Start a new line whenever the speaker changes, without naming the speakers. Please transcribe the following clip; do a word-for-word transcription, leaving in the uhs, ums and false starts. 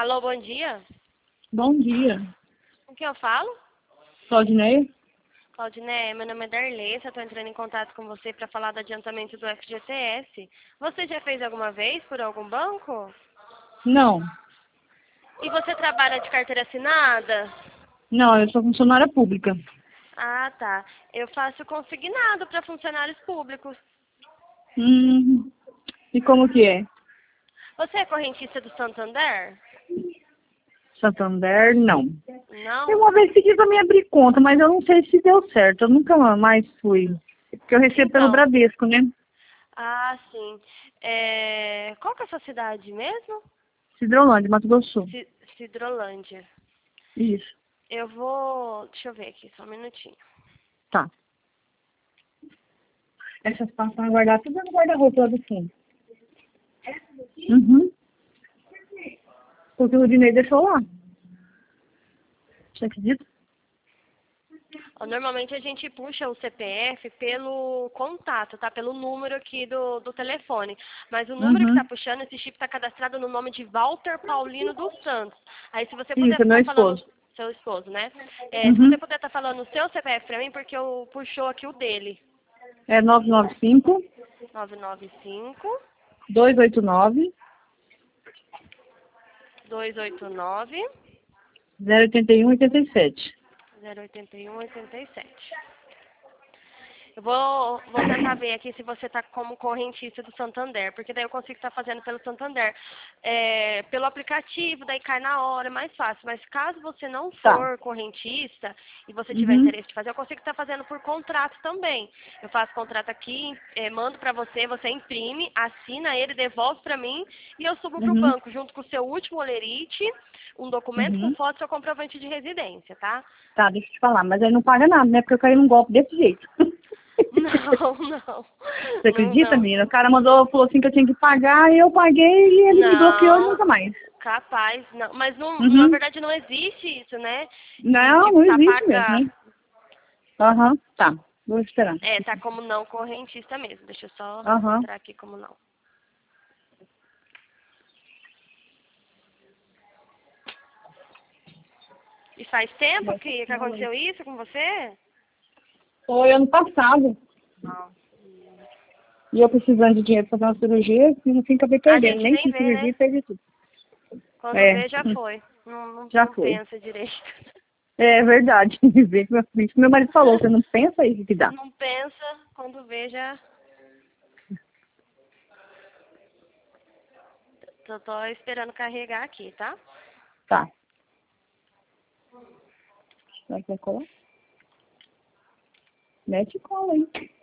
Alô, bom dia.
Bom dia.
Com quem eu falo?
Claudineia?
Claudiné, meu nome é Darlessa, estou entrando em contato com você para falar do adiantamento do F G T S. Você já fez alguma vez por algum banco?
Não.
E você trabalha de carteira assinada?
Não, eu sou funcionária pública.
Ah, tá. Eu faço consignado para funcionários públicos.
Hum, e como que é?
Você é correntista do Santander?
Santander, não. Eu
Não?
uma vez pedi pra me abrir conta, mas eu não sei se deu certo. Eu nunca mais fui. Porque eu recebo pelo
Então,
Bradesco, né?
ah, sim. É... Qual que é a sua cidade mesmo?
Cidrolândia, Mato Grosso do Sul.
Ci- Cidrolândia.
Isso.
Eu vou... Deixa eu ver aqui, só um minutinho.
Tá. Essas pastas guardar tudo no guarda-roupa lá do fundo. Uhum. Porque o Dinei deixou lá. Você acredita?
Ó, normalmente a gente puxa o C P F pelo contato, tá? Pelo número aqui do, do telefone. Mas o número que está
Uhum.
puxando, esse chip está cadastrado no nome de Walter Paulino dos Santos. Aí se você puder
Isso, é meu
estar falando,
esposo.
seu esposo, né? É, se você
Uhum.
puder estar falando o seu C P F para mim, porque eu puxou aqui o dele.
É nove nove cinco,
nove nove cinco,
dois oito nove,
dois oito nove,
zero oito um oito sete.
zero oito um oito sete. Eu vou, vou tentar ver aqui se você está como correntista do Santander, porque daí eu consigo estar fazendo pelo Santander. É, pelo aplicativo, daí cai na hora, é mais fácil. Mas caso você não
Tá.
for correntista e você tiver
Uhum.
interesse de fazer, eu consigo estar fazendo por contrato também. Eu faço contrato aqui, é, mando para você, você imprime, assina ele, devolve para mim e eu subo para o
Uhum.
banco junto com o seu último olerite, um documento com
Uhum.
foto do seu comprovante de residência, tá?
Tá, deixa eu te falar, mas aí não paga nada, né? Porque eu caí num golpe desse jeito.
Não, não,
Você
não,
acredita,
não.
menina? O cara mandou, falou assim que eu tinha que pagar, e eu paguei e ele me bloqueou e
Não,
nunca mais.
capaz, não. Mas não, na
Uhum.
verdade não existe isso, né? De
Não,
tipo,
não
tá
existe mesmo,
pagado.
né? Aham, tá. Vou esperar.
É, tá como não correntista mesmo. Deixa eu só
Aham.
entrar aqui como não. E faz tempo que, que aconteceu isso com você?
Foi ano passado. E eu precisando de dinheiro pra fazer uma cirurgia, e no fim acabei
A
perdendo.
gente
Nem
nem
fiz
vê,
cirurgia e
né?
perdi tudo.
Quando
É,
vê, já foi. Não, não,
já
não
foi.
pensa direito.
É verdade. Vê que meu meu marido falou, você não pensa aí o que dá.
Não pensa, quando vê, já... Tô, tô esperando carregar aqui, tá?
Tá. Será que vai colar? Mete cola, hein?